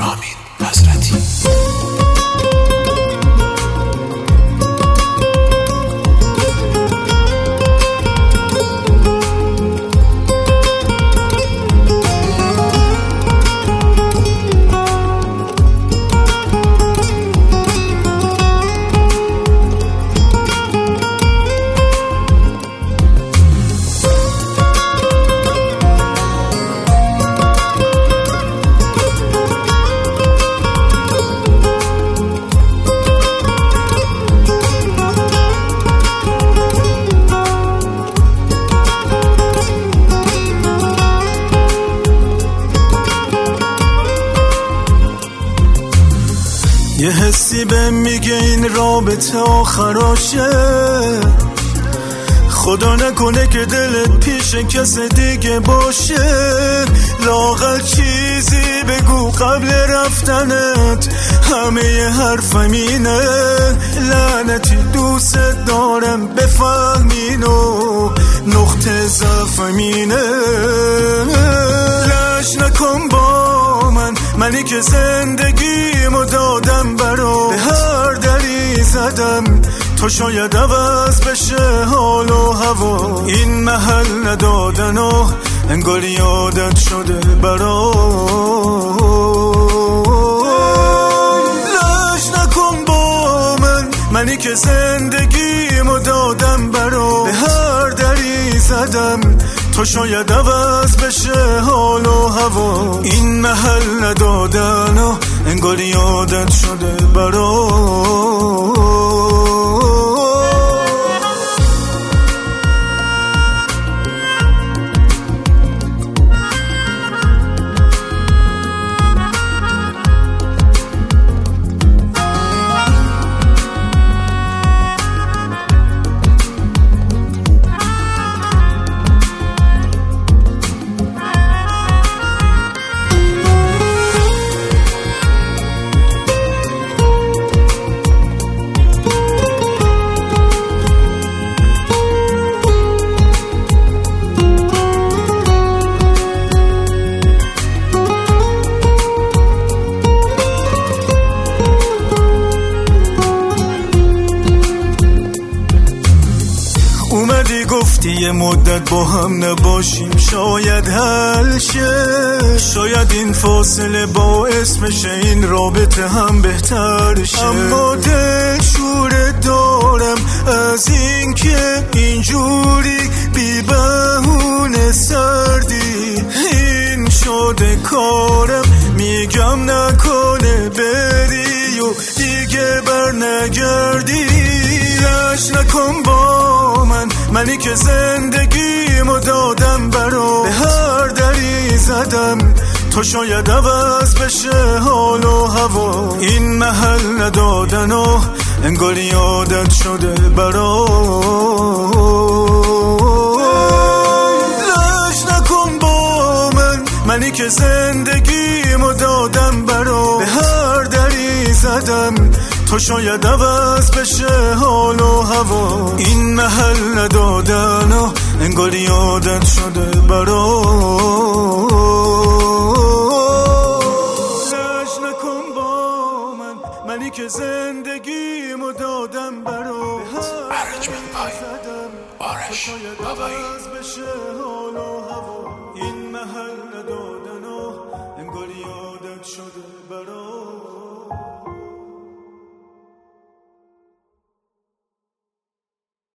رامین حضرتی. یه حسی بهم میگه این رابطه آخراشه، خدا نکنه که دلت پیش کس دیگه باشه. لااقل چیزی بگو قبل رفتنت، همه حرفم اینه لعنتی دوست دارم بفهمینو، نقطه ضعفم اینه. لش نکن با منی که زندگیمو دادم برات، به هر دری زدم تو شاید عوض بشه حال و هوا. این محل ندادن و انگار یادت شده برات. لش نکن با منی که زندگیمو دادم برات، به هر دری زدم تو شاید عوض بشه حال و هوا. این محل ندادن و انگار یادت شده برات. اومدی گفتی یه مدت با هم نباشیم شاید حل شه، شاید این فاصله باعث بشه این رابطه هم بهتر شه. اما دلشوره دارم از این که اینجوری بی بهونه سردی. این شده کارم میگم نکنه بری و دیگه بر نگردی. لش نکن با منی که زندگیمو دادم برات، به هر دری زدم تو شاید عوض بشه حال و هوا. این محل ندادن و انگار یادت شده برات. لش نکن با منی که زندگیمو دادم برات، به هر دری زدم تو شاید عوض بشه حال و هوا. این محل ندادن و انگار یادت شده برات. لش نکن با منی که زندگیمو دادم برات، ارجمند پای آرش بابایی. این محل ندادن و انگار یادت شده برات.